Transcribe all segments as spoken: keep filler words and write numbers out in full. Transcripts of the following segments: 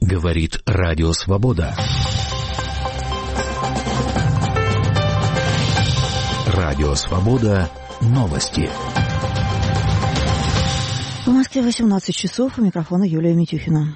Говорит Радио Свобода. Радио Свобода. Новости. В Москве восемнадцать часов. У микрофона Юлия Митюхина.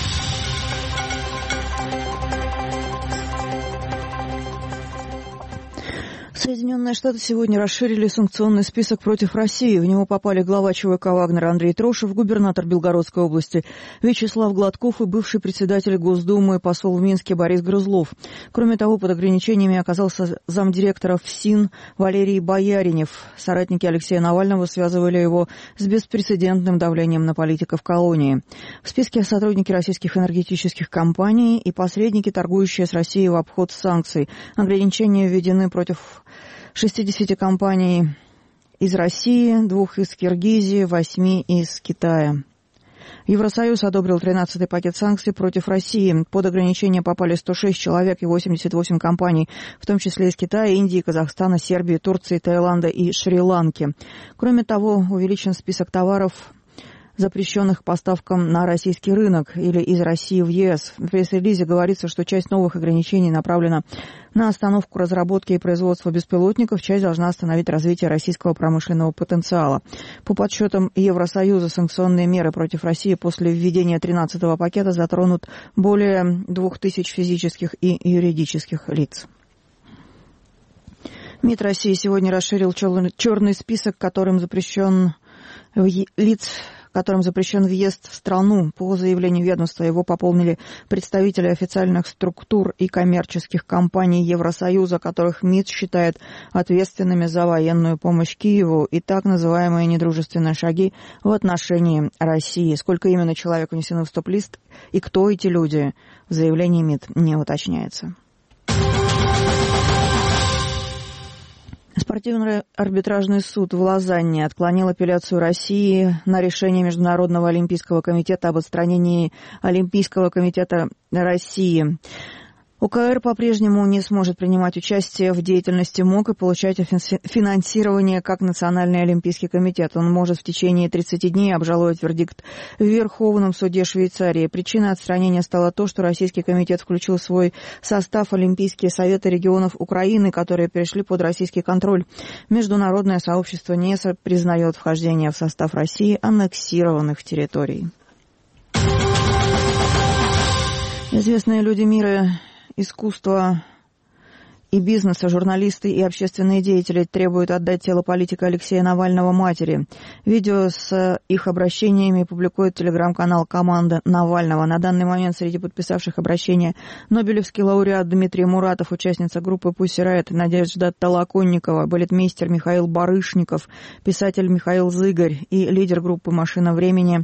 Соединенные Штаты сегодня расширили санкционный список против России. В него попали глава ЧВК «Вагнер» Андрей Трошев, губернатор Белгородской области Вячеслав Гладков и бывший председатель Госдумы и посол в Минске Борис Грызлов. Кроме того, под ограничениями оказался замдиректора ФСИН Валерий Бояринев. Соратники Алексея Навального связывали его с беспрецедентным давлением на политиков колонии. В списке сотрудники российских энергетических компаний и посредники, торгующие с Россией в обход санкций. Ограничения введены против шестидесяти компаний из России, двух из Киргизии, восьми из Китая. Евросоюз одобрил тринадцатый пакет санкций против России. Под ограничения попали сто шесть человек и восемьдесят восемь компаний, в том числе из Китая, Индии, Казахстана, Сербии, Турции, Таиланда и Шри-Ланки. Кроме того, увеличен список товаров, запрещенных поставкам на российский рынок или из России в ЕС. В пресс-релизе говорится, что часть новых ограничений направлена на остановку разработки и производства беспилотников, часть должна остановить развитие российского промышленного потенциала. По подсчетам Евросоюза, санкционные меры против России после введения тринадцатого пакета затронут более двух тысяч физических и юридических лиц. МИД России сегодня расширил черный список, которым запрещен лиц, которым запрещен въезд в страну. По заявлению ведомства его пополнили представители официальных структур и коммерческих компаний Евросоюза, которых МИД считает ответственными за военную помощь Киеву и так называемые недружественные шаги в отношении России. Сколько именно человек внесено в стоп-лист и кто эти люди, в заявлении МИД не уточняется. Спортивный арбитражный суд в Лозанне отклонил апелляцию России на решение Международного олимпийского комитета об отстранении Олимпийского комитета России. УКР по-прежнему не сможет принимать участие в деятельности МОК и получать финансирование как Национальный олимпийский комитет. Он может в течение тридцати дней обжаловать вердикт в Верховном суде Швейцарии. Причиной отстранения стало то, что Российский комитет включил в свой состав Олимпийские советы регионов Украины, которые перешли под российский контроль. Международное сообщество не признает вхождение в состав России аннексированных территорий. Известные люди мира искусства и бизнеса, журналисты и общественные деятели требуют отдать тело политика Алексея Навального матери. Видео с их обращениями публикует телеграм-канал «Команда Навального». На данный момент среди подписавших обращение нобелевский лауреат Дмитрий Муратов, участница группы «Пусси Райот» Надежда Толоконникова, балетмейстер Михаил Барышников, писатель Михаил Зыгорь и лидер группы «Машина времени»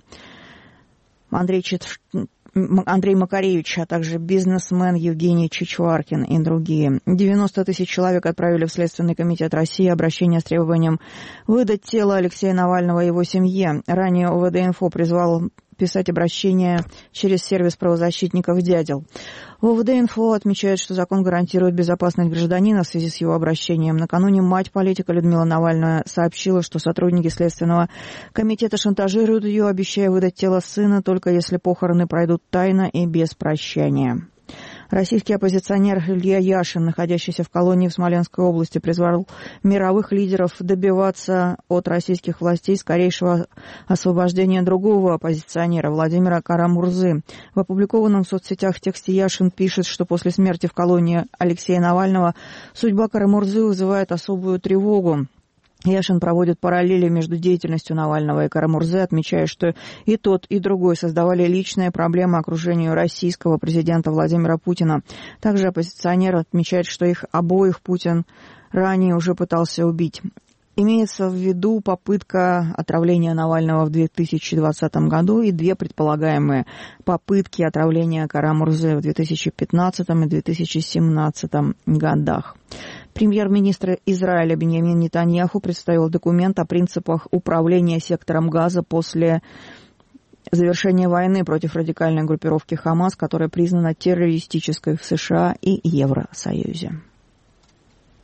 Андрей Чит... Андрей Макаревич, а также бизнесмен Евгений Чичваркин и другие. девяносто тысяч человек отправили в Следственный комитет России обращение с требованием выдать тело Алексея Навального и его семье. Ранее ОВД-инфо призвал писать обращение через сервис правозащитников «Дятел». В ОВД-инфо отмечает, что закон гарантирует безопасность гражданина в связи с его обращением. Накануне мать политика Людмила Навальная сообщила, что сотрудники Следственного комитета шантажируют ее, обещая выдать тело сына, только если похороны пройдут тайно и без прощания. Российский оппозиционер Илья Яшин, находящийся в колонии в Смоленской области, призвал мировых лидеров добиваться от российских властей скорейшего освобождения другого оппозиционера Владимира Кара-Мурзы. В опубликованном в соцсетях тексте Яшин пишет, что после смерти в колонии Алексея Навального судьба Кара-Мурзы вызывает особую тревогу. Яшин проводит параллели между деятельностью Навального и Кара-Мурзы, отмечая, что и тот, и другой создавали личные проблемы окружению российского президента Владимира Путина. Также оппозиционер отмечает, что их обоих Путин ранее уже пытался убить. Имеется в виду попытка отравления Навального в две тысячи двадцатом году и две предполагаемые попытки отравления Кара-Мурзы в две тысячи пятнадцатом и две тысячи семнадцатом годах. Премьер-министр Израиля Биньямин Нетаньяху представил документ о принципах управления сектором Газа после завершения войны против радикальной группировки Хамас, которая признана террористической в США и Евросоюзе.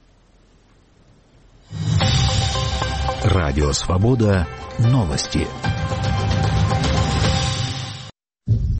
Радио Свобода. Новости.